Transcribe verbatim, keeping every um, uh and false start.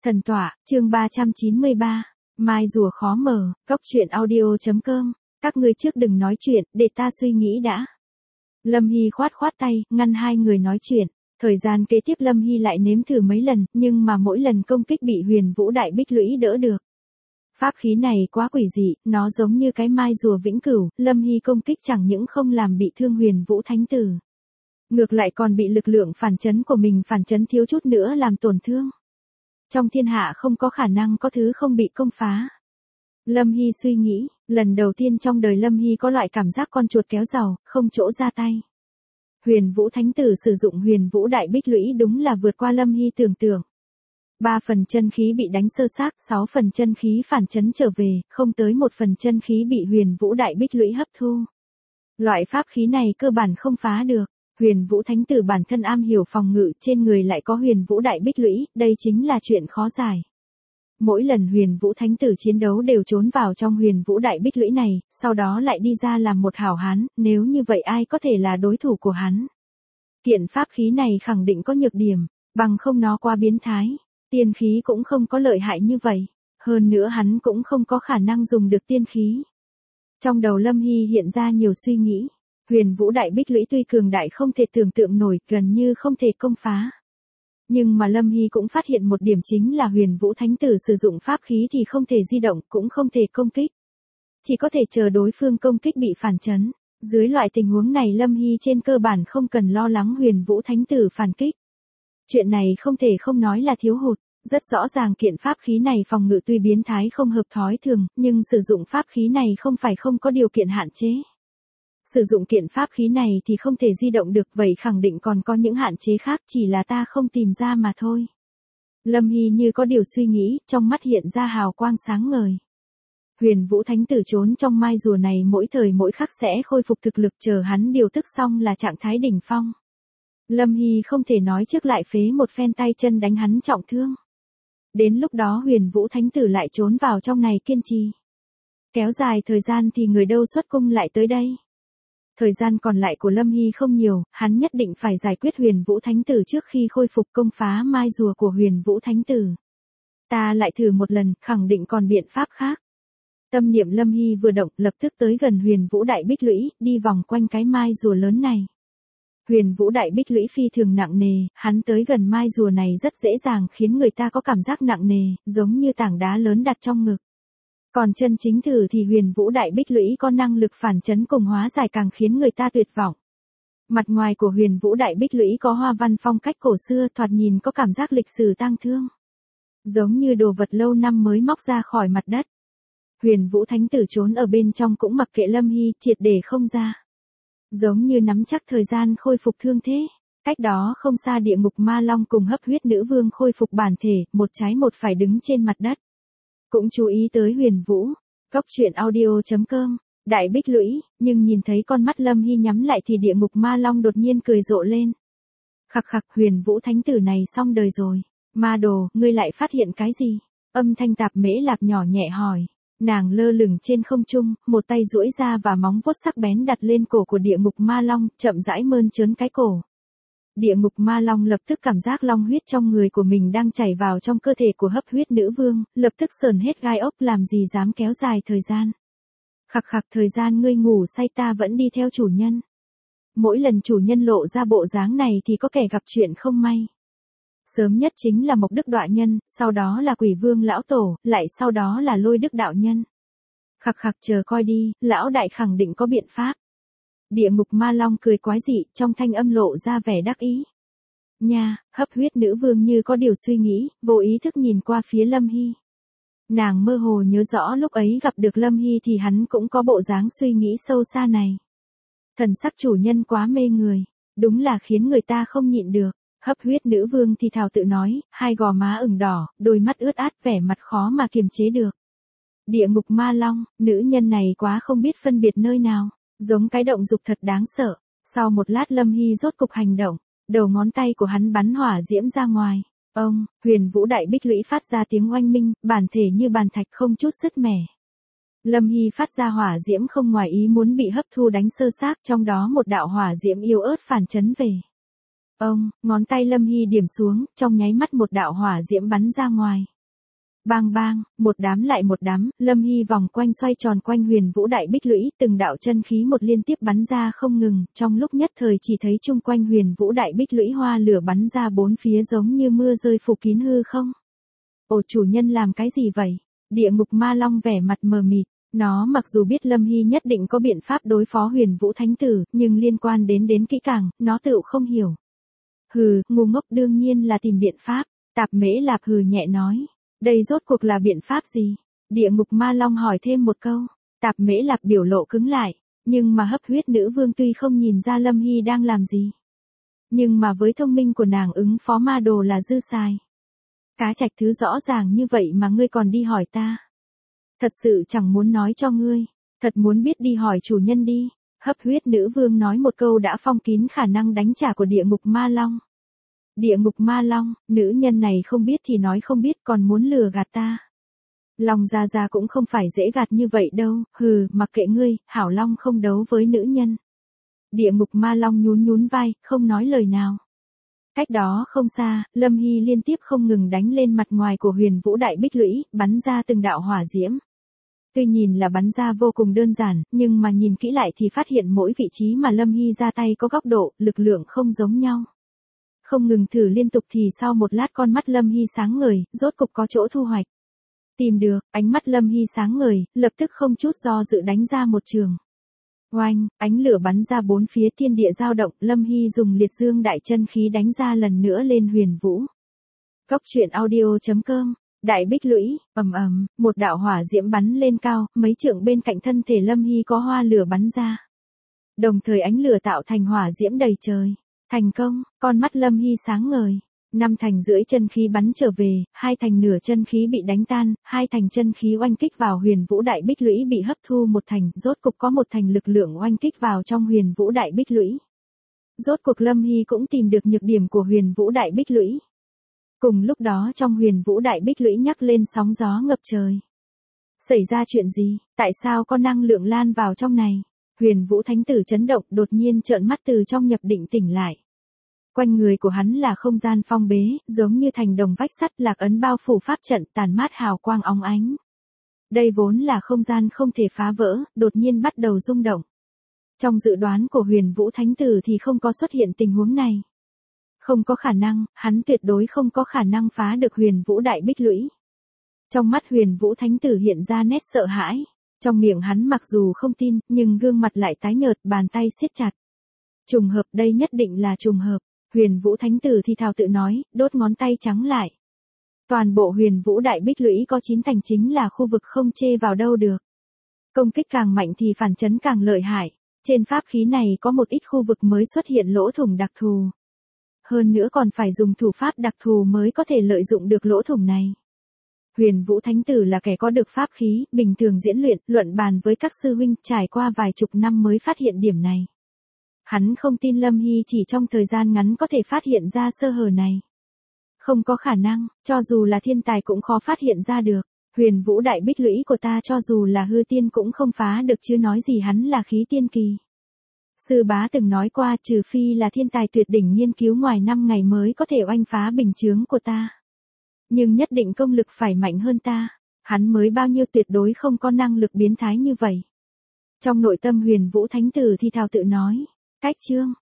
Thần tọa, chương ba trăm chín mươi ba. Mai rùa khó mở, cốc truyện audio chấm com. Các ngươi trước đừng nói chuyện, để ta suy nghĩ đã. Lâm Hy khoát khoát tay, ngăn hai người nói chuyện. Thời gian kế tiếp Lâm Hy lại nếm thử mấy lần, nhưng mà mỗi lần công kích bị Huyền Vũ Đại Bích Lũy đỡ được. Pháp khí này quá quỷ dị, nó giống như cái mai rùa vĩnh cửu, Lâm Hy công kích chẳng những không làm bị thương Huyền Vũ Thánh Tử. Ngược lại còn bị lực lượng phản chấn của mình phản chấn thiếu chút nữa làm tổn thương. Trong thiên hạ không có khả năng có thứ không bị công phá. Lâm Hy suy nghĩ, lần đầu tiên trong đời Lâm Hy có loại cảm giác con chuột kéo rào, không chỗ ra tay. Huyền Vũ Thánh Tử sử dụng Huyền Vũ Đại Bích Lũy đúng là vượt qua Lâm Hy tưởng tượng. Ba phần chân khí bị đánh sơ xác, sáu phần chân khí phản chấn trở về, không tới một phần chân khí bị Huyền Vũ Đại Bích Lũy hấp thu. Loại pháp khí này cơ bản không phá được. Huyền Vũ Thánh Tử bản thân am hiểu phòng ngự, trên người lại có Huyền Vũ Đại Bích Lũy, đây chính là chuyện khó giải. Mỗi lần Huyền Vũ Thánh Tử chiến đấu đều trốn vào trong Huyền Vũ Đại Bích Lũy này, sau đó lại đi ra làm một hảo hán, nếu như vậy ai có thể là đối thủ của hắn. Kiện pháp khí này khẳng định có nhược điểm, bằng không nó quá biến thái, tiên khí cũng không có lợi hại như vậy, hơn nữa hắn cũng không có khả năng dùng được tiên khí. Trong đầu Lâm Hy hiện ra nhiều suy nghĩ. Huyền Vũ Đại Bích Lũy tuy cường đại không thể tưởng tượng nổi, gần như không thể công phá. Nhưng mà Lâm Hy cũng phát hiện một điểm chính là Huyền Vũ Thánh Tử sử dụng pháp khí thì không thể di động, cũng không thể công kích. Chỉ có thể chờ đối phương công kích bị phản chấn. Dưới loại tình huống này Lâm Hy trên cơ bản không cần lo lắng Huyền Vũ Thánh Tử phản kích. Chuyện này không thể không nói là thiếu hụt. Rất rõ ràng kiện pháp khí này phòng ngự tuy biến thái không hợp thói thường, nhưng sử dụng pháp khí này không phải không có điều kiện hạn chế. Sử dụng kiện pháp khí này thì không thể di động được, vậy khẳng định còn có những hạn chế khác, chỉ là ta không tìm ra mà thôi. Lâm Hy như có điều suy nghĩ, trong mắt hiện ra hào quang sáng ngời. Huyền Vũ Thánh Tử trốn trong mai rùa này mỗi thời mỗi khắc sẽ khôi phục thực lực, chờ hắn điều tức xong là trạng thái đỉnh phong. Lâm Hy không thể nói trước lại phế một phen tay chân đánh hắn trọng thương. Đến lúc đó Huyền Vũ Thánh Tử lại trốn vào trong này kiên trì. Kéo dài thời gian thì người đâu xuất cung lại tới đây. Thời gian còn lại của Lâm Hy không nhiều, hắn nhất định phải giải quyết Huyền Vũ Thánh Tử trước khi khôi phục công phá mai rùa của Huyền Vũ Thánh Tử. Ta lại thử một lần, khẳng định còn biện pháp khác. Tâm niệm Lâm Hy vừa động, lập tức tới gần Huyền Vũ Đại Bích Lũy, đi vòng quanh cái mai rùa lớn này. Huyền Vũ Đại Bích Lũy phi thường nặng nề, hắn tới gần mai rùa này rất dễ dàng khiến người ta có cảm giác nặng nề, giống như tảng đá lớn đặt trong ngực. Còn chân chính thử thì Huyền Vũ Đại Bích Lũy có năng lực phản chấn cùng hóa giải càng khiến người ta tuyệt vọng. Mặt ngoài của Huyền Vũ Đại Bích Lũy có hoa văn phong cách cổ xưa, thoạt nhìn có cảm giác lịch sử tang thương. Giống như đồ vật lâu năm mới móc ra khỏi mặt đất. Huyền Vũ Thánh Tử trốn ở bên trong cũng mặc kệ Lâm Hy, triệt để không ra. Giống như nắm chắc thời gian khôi phục thương thế. Cách đó không xa Địa Ngục Ma Long cùng Hấp Huyết Nữ Vương khôi phục bản thể, một trái một phải đứng trên mặt đất. Cũng chú ý tới Huyền Vũ. Cốc truyện audio chấm com. Đại Bích Lũy, nhưng nhìn thấy con mắt Lâm Hy nhắm lại thì Địa Ngục Ma Long đột nhiên cười rộ lên. Khặc khặc, Huyền Vũ Thánh Tử này xong đời rồi. Ma đồ, ngươi lại phát hiện cái gì? Âm thanh Tạp Mễ Lạp nhỏ nhẹ hỏi. Nàng lơ lửng trên không trung, một tay duỗi ra và móng vuốt sắc bén đặt lên cổ của Địa Ngục Ma Long, chậm rãi mơn trớn cái cổ. Địa Ngục Ma Long lập tức cảm giác long huyết trong người của mình đang chảy vào trong cơ thể của Hấp Huyết Nữ Vương, lập tức sờn hết gai ốc, làm gì dám kéo dài thời gian. Khặc khặc, thời gian ngươi ngủ say ta vẫn đi theo chủ nhân. Mỗi lần chủ nhân lộ ra bộ dáng này thì có kẻ gặp chuyện không may. Sớm nhất chính là Mộc Đức Đọa Nhân, sau đó là Quỷ Vương Lão Tổ, lại sau đó là Lôi Đức Đạo Nhân. Khặc khặc, chờ coi đi, lão đại khẳng định có biện pháp. Địa Ngục Ma Long cười quái dị, trong thanh âm lộ ra vẻ đắc ý. Nha, Hấp Huyết Nữ Vương như có điều suy nghĩ, vô ý thức nhìn qua phía Lâm Hy. Nàng mơ hồ nhớ rõ lúc ấy gặp được Lâm Hy thì hắn cũng có bộ dáng suy nghĩ sâu xa này. Thần sắc chủ nhân quá mê người, đúng là khiến người ta không nhịn được. Hấp Huyết Nữ Vương thì thào tự nói, hai gò má ửng đỏ, đôi mắt ướt át, vẻ mặt khó mà kiềm chế được. Địa Ngục Ma Long, nữ nhân này quá không biết phân biệt nơi nào, giống cái động dục thật đáng sợ. Sau một lát Lâm Hy rốt cục hành động, đầu ngón tay của hắn bắn hỏa diễm ra ngoài. Ông, Huyền Vũ Đại Bích Lũy phát ra tiếng oanh minh, bản thể như bàn thạch không chút sứt mẻ. Lâm Hy phát ra hỏa diễm không ngoài ý muốn bị hấp thu đánh sơ xác, trong đó một đạo hỏa diễm yếu ớt phản chấn về. Ông, ngón tay Lâm Hy điểm xuống, trong nháy mắt một đạo hỏa diễm bắn ra ngoài. Bang bang, một đám lại một đám, Lâm Hy vòng quanh xoay tròn quanh huyền vũ đại bích lũy, từng đạo chân khí một liên tiếp bắn ra không ngừng, trong lúc nhất thời chỉ thấy chung quanh huyền vũ đại bích lũy hoa lửa bắn ra bốn phía giống như mưa rơi phủ kín hư không. Ồ, chủ nhân làm cái gì vậy? Địa ngục ma long vẻ mặt mờ mịt. Nó mặc dù biết Lâm Hy nhất định có biện pháp đối phó huyền vũ thánh tử, nhưng liên quan đến đến kỹ càng, nó tự không hiểu. Hừ, ngu ngốc, đương nhiên là tìm biện pháp. Tạp Mễ Lạp hừ nhẹ nói. Đây rốt cuộc là biện pháp gì? Địa ngục ma long hỏi thêm một câu. Tạp Mễ Lạp biểu lộ cứng lại. Nhưng mà hấp huyết nữ vương tuy không nhìn ra Lâm Hy đang làm gì. Nhưng mà với thông minh của nàng ứng phó ma đồ là dư xài. Cá Trạch thứ rõ ràng như vậy mà ngươi còn đi hỏi ta. Thật sự chẳng muốn nói cho ngươi. Thật muốn biết đi hỏi chủ nhân đi. Hấp huyết nữ vương nói một câu đã phong kín khả năng đánh trả của địa ngục ma long. Địa ngục ma long, nữ nhân này không biết thì nói không biết còn muốn lừa gạt ta. Long gia gia cũng không phải dễ gạt như vậy đâu, hừ, mặc kệ ngươi, hảo long không đấu với nữ nhân. Địa ngục ma long nhún nhún vai, không nói lời nào. Cách đó không xa, Lâm Hy liên tiếp không ngừng đánh lên mặt ngoài của huyền vũ đại bích lũy, bắn ra từng đạo hỏa diễm. Tuy nhìn là bắn ra vô cùng đơn giản, nhưng mà nhìn kỹ lại thì phát hiện mỗi vị trí mà Lâm Hy ra tay có góc độ, lực lượng không giống nhau. Không ngừng thử liên tục thì sau một lát con mắt Lâm Hy sáng ngời, rốt cục có chỗ thu hoạch. Tìm được, ánh mắt Lâm Hy sáng ngời, lập tức không chút do dự đánh ra một trường. Oanh, ánh lửa bắn ra bốn phía, thiên địa dao động, Lâm Hy dùng liệt dương đại chân khí đánh ra lần nữa lên huyền vũ. Cốc truyện audio chấm com. Đại bích lũy, ầm ầm, một đạo hỏa diễm bắn lên cao, mấy trượng bên cạnh thân thể Lâm Hy có hoa lửa bắn ra. Đồng thời ánh lửa tạo thành hỏa diễm đầy trời. Thành công, con mắt Lâm Hy sáng ngời. Năm thành rưỡi chân khí bắn trở về, hai thành nửa chân khí bị đánh tan, hai thành chân khí oanh kích vào huyền vũ đại bích lũy bị hấp thu một thành, rốt cục có một thành lực lượng oanh kích vào trong huyền vũ đại bích lũy. Rốt cuộc Lâm Hy cũng tìm được nhược điểm của huyền vũ đại bích lũy. Cùng lúc đó trong huyền vũ đại bích lũy nhắc lên sóng gió ngập trời. Xảy ra chuyện gì, tại sao có năng lượng lan vào trong này? Huyền vũ thánh tử chấn động, đột nhiên trợn mắt từ trong nhập định tỉnh lại. Quanh người của hắn là không gian phong bế, giống như thành đồng vách sắt lạc ấn bao phủ pháp trận, tàn mát hào quang óng ánh. Đây vốn là không gian không thể phá vỡ, đột nhiên bắt đầu rung động. Trong dự đoán của huyền vũ thánh tử thì không có xuất hiện tình huống này. Không có khả năng, hắn tuyệt đối không có khả năng phá được huyền vũ đại bích lũy. Trong mắt huyền vũ thánh tử hiện ra nét sợ hãi. Trong miệng hắn mặc dù không tin, nhưng gương mặt lại tái nhợt, bàn tay siết chặt. Trùng hợp, đây nhất định là trùng hợp. Huyền vũ thánh tử thì thào tự nói, đốt ngón tay trắng lại. Toàn bộ huyền vũ đại bích lũy có chín thành chính là khu vực không chê vào đâu được. Công kích càng mạnh thì phản chấn càng lợi hại. Trên pháp khí này có một ít khu vực mới xuất hiện lỗ thủng đặc thù. Hơn nữa còn phải dùng thủ pháp đặc thù mới có thể lợi dụng được lỗ thủng này. Huyền vũ thánh tử là kẻ có được pháp khí, bình thường diễn luyện, luận bàn với các sư huynh, trải qua vài chục năm mới phát hiện điểm này. Hắn không tin Lâm Hy chỉ trong thời gian ngắn có thể phát hiện ra sơ hở này. Không có khả năng, cho dù là thiên tài cũng khó phát hiện ra được. Huyền vũ đại bích lũy của ta cho dù là hư tiên cũng không phá được, chứ nói gì hắn là khí tiên kỳ. Sư bá từng nói qua, trừ phi là thiên tài tuyệt đỉnh nghiên cứu ngoài năm ngày mới có thể oanh phá bình chướng của ta. Nhưng nhất định công lực phải mạnh hơn ta. Hắn mới bao nhiêu, tuyệt đối không có năng lực biến thái như vậy. Trong nội tâm huyền vũ thánh tử thì thào tự nói. Cách chương,